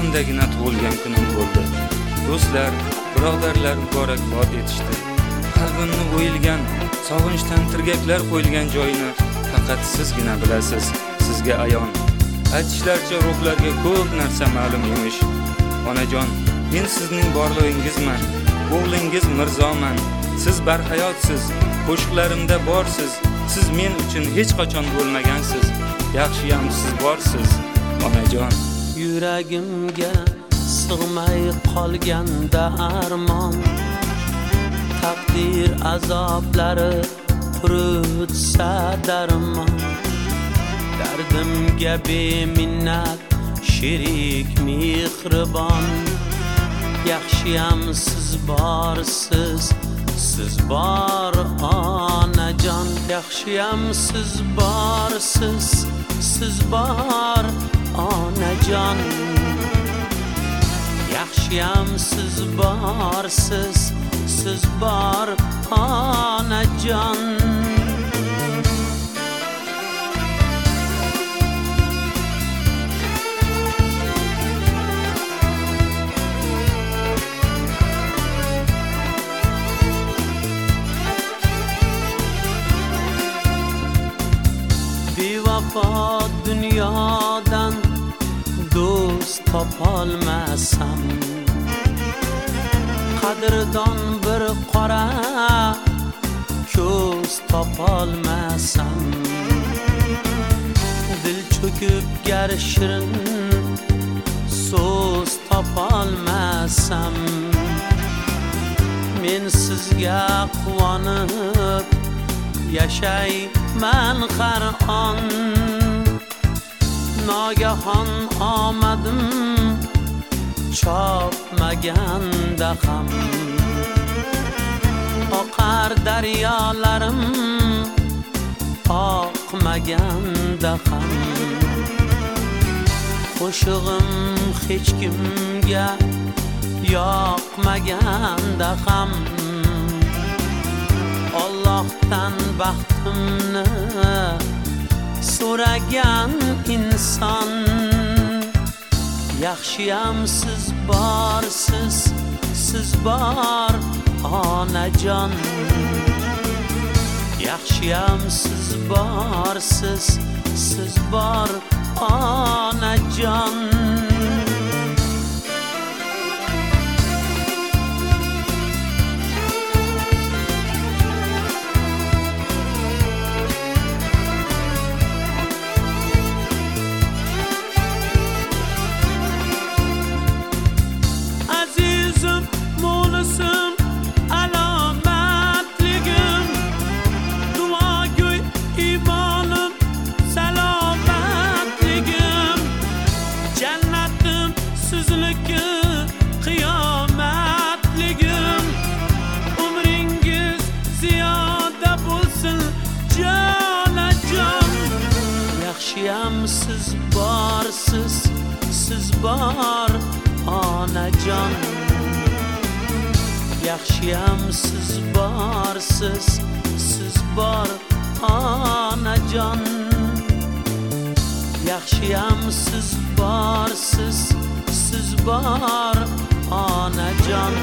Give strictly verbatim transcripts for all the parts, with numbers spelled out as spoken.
yaqindagina tug'ilgan kunim bo'ldi. Do'stlar, birodarlar muborakbod etishdi. Qalbimni o'yilgan, sog'inchdan tirgaklar qo'yilgan joyini faqat sizgina bilasiz, sizga ayon. Aytishlaricha ruhlarga ko'p narsa ma'lum emish. Onajon, men sizning borlig'ingizman, o'g'lingiz Mirzoman. Siz barhayotsiz, qo'shiqlarimda borsiz. Siz men uchun hech qachon bo'lmagansiz. Yaxshiyam siz borsiz, onajon. Yuragimga sig'may qolganda armon, taqdir azoblari qurutsa darmon. Dardimga beminnat sherik mehribon. Yaxshiyam siz borsiz, siz bor onajon. Yaxshiyam siz borsiz, siz bor onajon. Yaxshiyam siz borsiz, siz bor onajon. Bevafo dunyodan do'st topolmasam, qadrdon bir qora ko'z topolmasam, dil cho'kib gar shirin so'z topolmasam, men sizga quvonib yashayman har on. Nogahon omadim chopmaganda ham, oqar daryolarim oqmaganda ham, qo'shig'im hech kimga yoqmaganda ham, Allohdan baxtimni so'ragan inson. Yaxshiyam siz borsiz, siz bor onajon. Yaxshiyam siz borsiz, siz bor onajon. Yaxshiyam siz borsiz, siz bor onajon. Yaxshiyam siz borsiz, siz bor onajon. Yaxshiyam siz borsiz, siz bor onajon.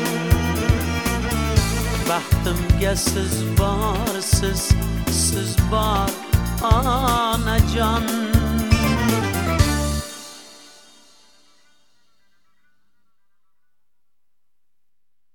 Baxtimga siz borsiz, siz bor onajon.